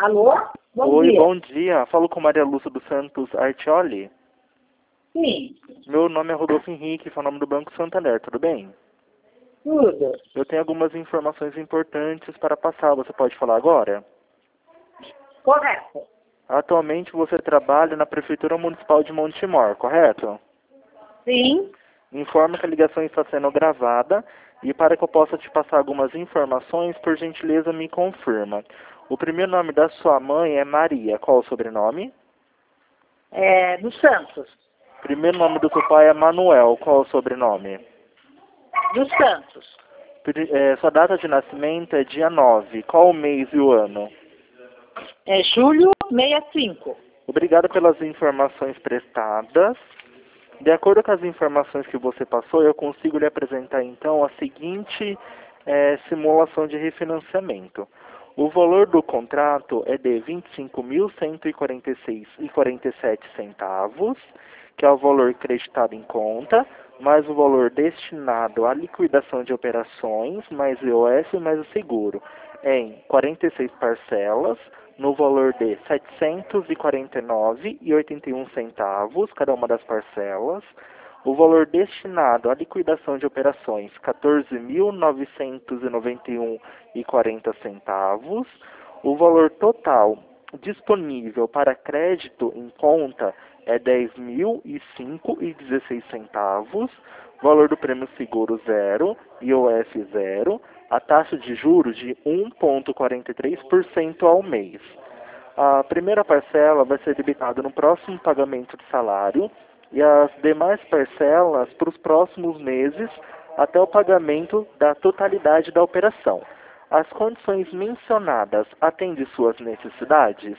Alô? Bom Oi, dia. bom dia. Falo com Maria Lúcia dos Santos Artioli. Sim, Meu nome é Rodolfo Henrique, sou o nome do Banco Santander, tudo bem? tudo. Eu tenho algumas informações importantes para passar, você pode falar agora? Correto. Atualmente você trabalha na Prefeitura Municipal de Montemor, correto? Sim, Informo que a ligação está sendo gravada e para que eu possa te passar algumas informações, por gentileza me confirma. O primeiro nome da sua mãe é Maria, qual o sobrenome? dos Santos. O primeiro nome do seu pai é Manuel, qual o sobrenome? Dos Santos. Sua data de nascimento é dia 9. Qual o mês e o ano? É julho 65. Obrigado pelas informações prestadas. De acordo com as informações que você passou, eu consigo lhe apresentar então a seguinte simulação de refinanciamento. O valor do contrato é de R$ 25.146,47, que é o valor creditado em conta, mais o valor destinado à liquidação de operações, mais IOS e mais o seguro, em 46 parcelas, no valor de R$ 749,81, cada uma das parcelas. O valor destinado à liquidação de operações, R$ 14.991,40. O valor total disponível para crédito em conta é R$ 10.005,16. Valor do prêmio seguro zero, IOF zero. A taxa de juros de 1,43% ao mês. A primeira parcela vai ser debitada no próximo pagamento de salário e as demais parcelas para os próximos meses até o pagamento da totalidade da operação. As condições mencionadas atendem suas necessidades?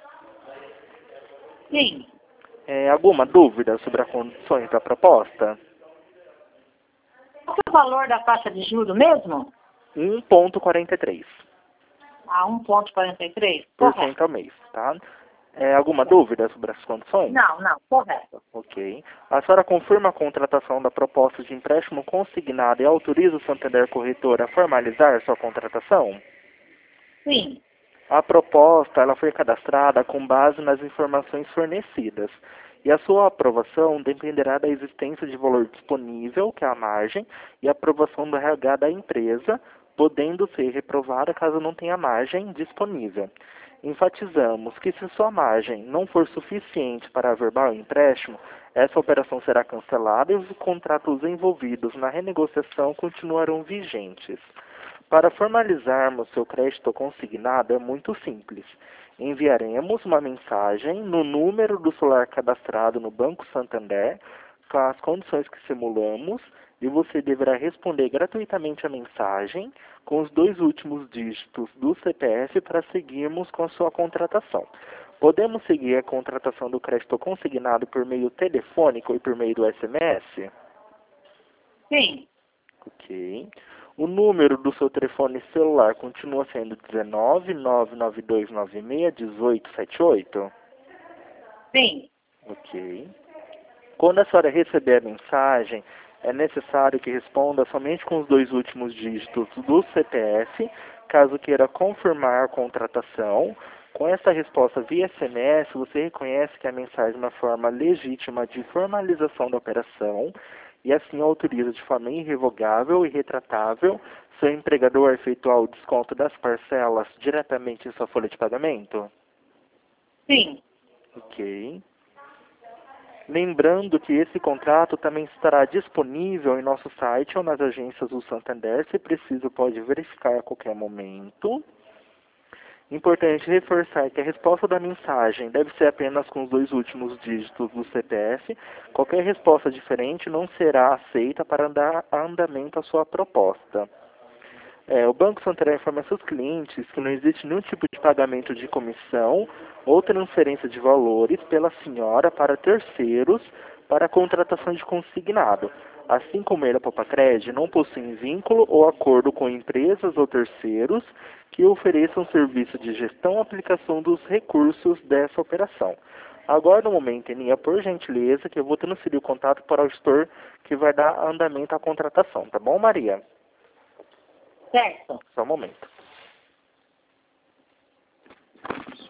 Sim. Alguma dúvida sobre as condições da proposta? Qual é o valor da taxa de juros mesmo? 1,43%. 1,43? Correto ao mês, tá? Alguma dúvida sobre as condições? Não, correto. Ok. A senhora confirma a contratação da proposta de empréstimo consignado e autoriza o Santander Corretora a formalizar sua contratação? Sim, A proposta ela foi cadastrada com base nas informações fornecidas e a sua aprovação dependerá da existência de valor disponível, que é a margem, e a aprovação do RH da empresa, podendo ser reprovada caso não tenha margem disponível. Enfatizamos que se sua margem não for suficiente para averbar o empréstimo, essa operação será cancelada e os contratos envolvidos na renegociação continuarão vigentes. Para formalizarmos seu crédito consignado é muito simples. Enviaremos uma mensagem no número do celular cadastrado no Banco Santander com as condições que simulamos e você deverá responder gratuitamente a mensagem com os 2 últimos dígitos do CPF para seguirmos com a sua contratação. Podemos seguir a contratação do crédito consignado por meio telefônico e por meio do SMS? sim, Ok. O número do seu telefone celular continua sendo 19 99296 1878? sim. Ok. Quando a senhora receber a mensagem, é necessário que responda somente com os 2 últimos dígitos do CPF, caso queira confirmar a contratação. Com essa resposta via SMS, você reconhece que a mensagem é uma forma legítima de formalização da operação e assim autoriza de forma irrevogável e retratável seu empregador a efetuar o desconto das parcelas diretamente em sua folha de pagamento? Sim. Ok. Lembrando que esse contrato também estará disponível em nosso site ou nas agências do Santander. Se preciso, pode verificar a qualquer momento. Importante reforçar que a resposta da mensagem deve ser apenas com os 2 últimos dígitos do CPF. Qualquer resposta diferente não será aceita para dar andamento à sua proposta. O Banco Santander informa seus clientes que não existe nenhum tipo de pagamento de comissão ou transferência de valores pela senhora para terceiros para a contratação de consignado. Assim como ele, a Popacred, não possui vínculo ou acordo com empresas ou terceiros que ofereçam serviço de gestão e aplicação dos recursos dessa operação. Agora, no momento, Eninha, por gentileza, que eu vou transferir o contato para o gestor que vai dar andamento à contratação. Tá bom, Maria? Certo. Só um momento.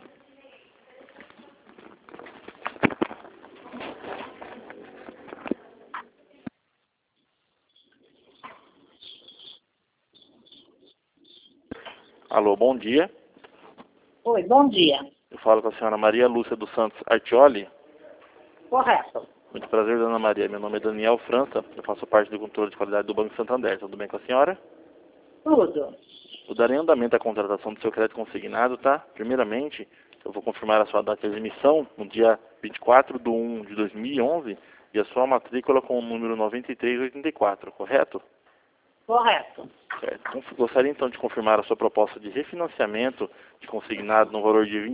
Alô, bom dia. Oi, bom dia. Eu falo com a senhora Maria Lúcia dos Santos Artioli. Correto. Muito prazer, dona Maria. Meu nome é Daniel França. Eu faço parte do controle de qualidade do Banco Santander. Tudo bem com a senhora? Tudo. Eu darei andamento à contratação do seu crédito consignado, tá? Primeiramente, eu vou confirmar a sua data de emissão no dia 24/1 de 2011 e a sua matrícula com o número 9384, correto? Correto. Certo. Gostaria então de confirmar a sua proposta de refinanciamento de consignado no valor de R$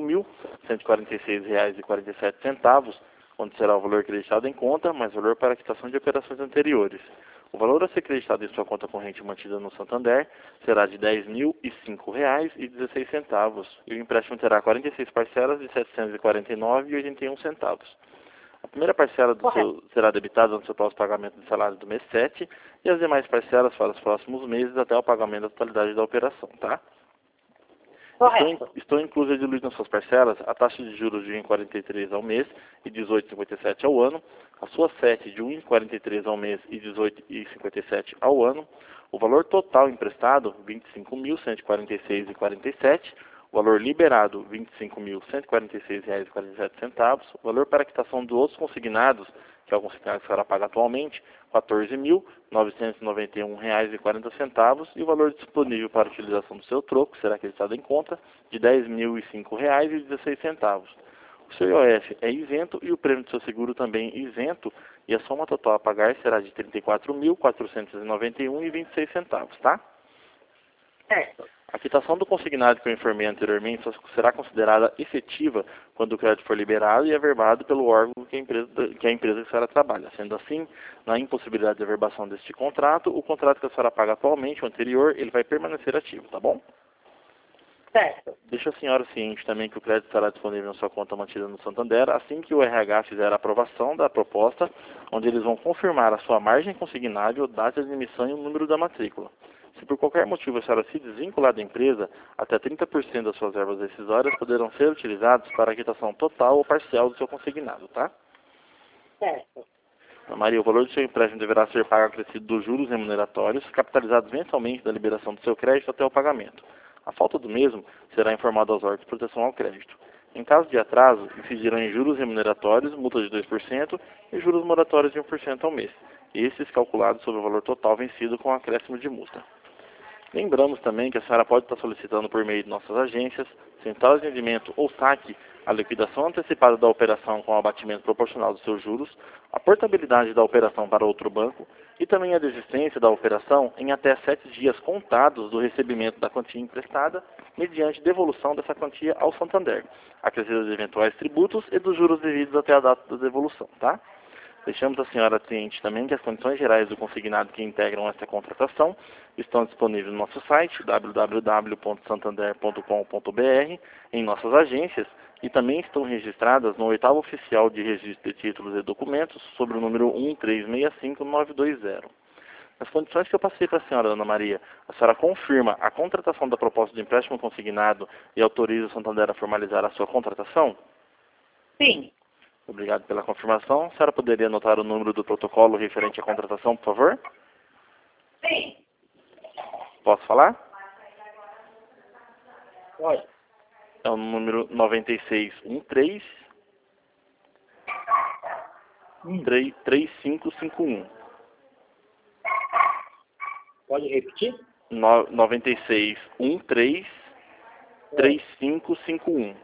25.146,47, onde será o valor creditado em conta, mais valor para a quitação de operações anteriores. O valor a ser creditado em sua conta corrente mantida no Santander será de R$ 10.005,16 e o empréstimo terá 46 parcelas de R$ 749,81. A primeira parcela será debitada no seu próximo pagamento de salário do mês 7 e as demais parcelas para os próximos meses até o pagamento da totalidade da operação, tá? Correto. Estou incluso diluído nas suas parcelas a taxa de juros de 1,43 ao mês e 18,57 ao ano, a sua SET de 1,43 ao mês e 18,57 ao ano, o valor total emprestado, R$ 25.146,47, o valor liberado, R$ 25.146,47, o valor para a quitação dos outros consignados, que é o consignado que será pago atualmente, R$ 14.991,40 e o valor disponível para a utilização do seu troco será acreditado em conta de R$ 10.005,16. O seu IOF é isento e o prêmio do seu seguro também isento e a soma total a pagar será de R$ 34.491,26, tá? Certo. A quitação do consignado que eu informei anteriormente só será considerada efetiva quando o crédito for liberado e averbado pelo órgão que a empresa que a senhora trabalha. Sendo assim, na impossibilidade de averbação deste contrato, o contrato que a senhora paga atualmente, o anterior, ele vai permanecer ativo, tá bom? Certo. Deixa a senhora ciente também que o crédito estará disponível na sua conta mantida no Santander assim que o RH fizer a aprovação da proposta, onde eles vão confirmar a sua margem consignável, data de emissão e o número da matrícula. Se por qualquer motivo a senhora se desvincular da empresa, até 30% das suas verbas decisórias poderão ser utilizadas para a quitação total ou parcial do seu consignado, tá? Certo. Maria, o valor do seu empréstimo deverá ser pago acrescido dos juros remuneratórios, capitalizados mensalmente da liberação do seu crédito até o pagamento. A falta do mesmo será informada aos órgãos de proteção ao crédito. Em caso de atraso, incidirão em juros remuneratórios, multa de 2% e juros moratórios de 1% ao mês, esses calculados sobre o valor total vencido com acréscimo de multa. Lembramos também que a senhora pode estar solicitando por meio de nossas agências, central de rendimento ou saque, a liquidação antecipada da operação com o abatimento proporcional dos seus juros, a portabilidade da operação para outro banco e também a desistência da operação em até 7 dias contados do recebimento da quantia emprestada, mediante devolução dessa quantia ao Santander, acrescido de eventuais tributos e dos juros devidos até a data da devolução, tá? Deixamos a senhora ciente também que as condições gerais do consignado que integram esta contratação estão disponíveis no nosso site www.santander.com.br, em nossas agências e também estão registradas no 8º Oficial de Registro de Títulos e Documentos sobre o número 1365920. As condições que eu passei para a senhora, Dona Maria, a senhora confirma a contratação da proposta de empréstimo consignado e autoriza o Santander a formalizar a sua contratação? Sim. Obrigado pela confirmação. A senhora poderia anotar o número do protocolo referente à contratação, por favor? Sim. Posso falar? Pode. É o número 9613 3551. Pode repetir? 9613 3551.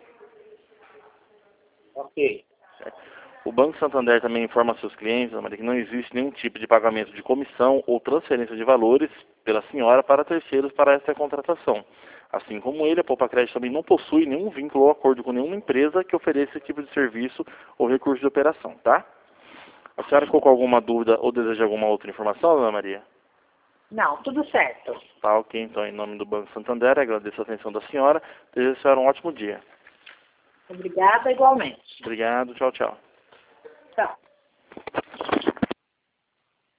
Ok. O Banco Santander também informa a seus clientes, Dona Maria, que não existe nenhum tipo de pagamento de comissão ou transferência de valores pela senhora para terceiros para esta contratação. Assim como ele, a Poupa Crédito também não possui nenhum vínculo ou acordo com nenhuma empresa que ofereça esse tipo de serviço ou recurso de operação, tá? A senhora ficou com alguma dúvida ou deseja alguma outra informação, Dona Maria? Não, tudo certo. Tá, ok. Então, em nome do Banco Santander, agradeço a atenção da senhora. Desejo a senhora um ótimo dia. Obrigada igualmente. Obrigado. Tchau, tchau. Tchau.